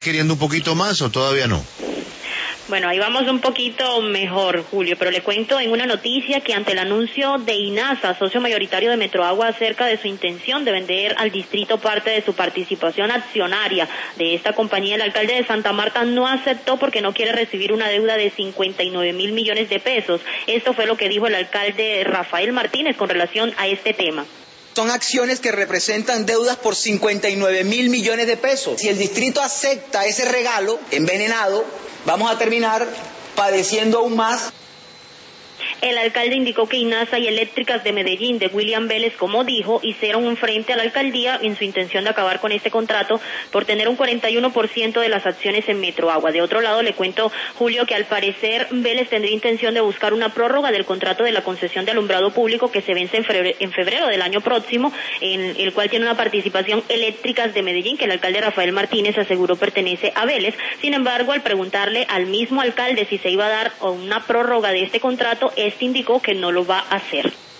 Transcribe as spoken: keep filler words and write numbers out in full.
queriendo un poquito más o todavía no? Bueno, ahí vamos un poquito mejor, Julio, pero le cuento en una noticia que ante el anuncio de INASA, socio mayoritario de Metroagua, acerca de su intención de vender al distrito parte de su participación accionaria de esta compañía, el alcalde de Santa Marta no aceptó porque no quiere recibir una deuda de cincuenta y nueve mil millones de pesos. Esto fue lo que dijo el alcalde Rafael Martínez con relación a este tema. Son acciones que representan deudas por cincuenta y nueve mil millones de pesos. Si el distrito acepta ese regalo envenenado, vamos a terminar padeciendo aún más. El alcalde indicó que INASA y Eléctricas de Medellín, de William Vélez, como dijo, hicieron un frente a la alcaldía en su intención de acabar con este contrato por tener un cuarenta y uno por ciento de las acciones en Metroagua. De otro lado, le cuento, Julio, que al parecer Vélez tendría intención de buscar una prórroga del contrato de la concesión de alumbrado público que se vence en febrero, en febrero del año próximo, en el cual tiene una participación Eléctricas de Medellín, que el alcalde Rafael Martínez aseguró pertenece a Vélez. Sin embargo, al preguntarle al mismo alcalde si se iba a dar una prórroga de este contrato, este indicó que no lo va a hacer.